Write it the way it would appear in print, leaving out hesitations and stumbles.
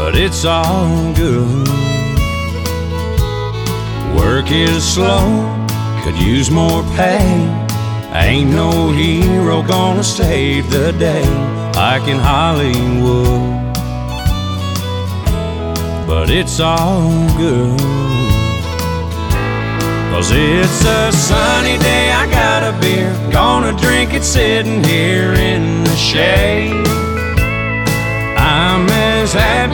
but it's all good. Work is slow, could use more pay. Ain't no hero gonna save the day like in Hollywood, but it's all good. 'Cause it's a sunny day, I got a beer, gonna drink it sitting here in the shade. I'm as happy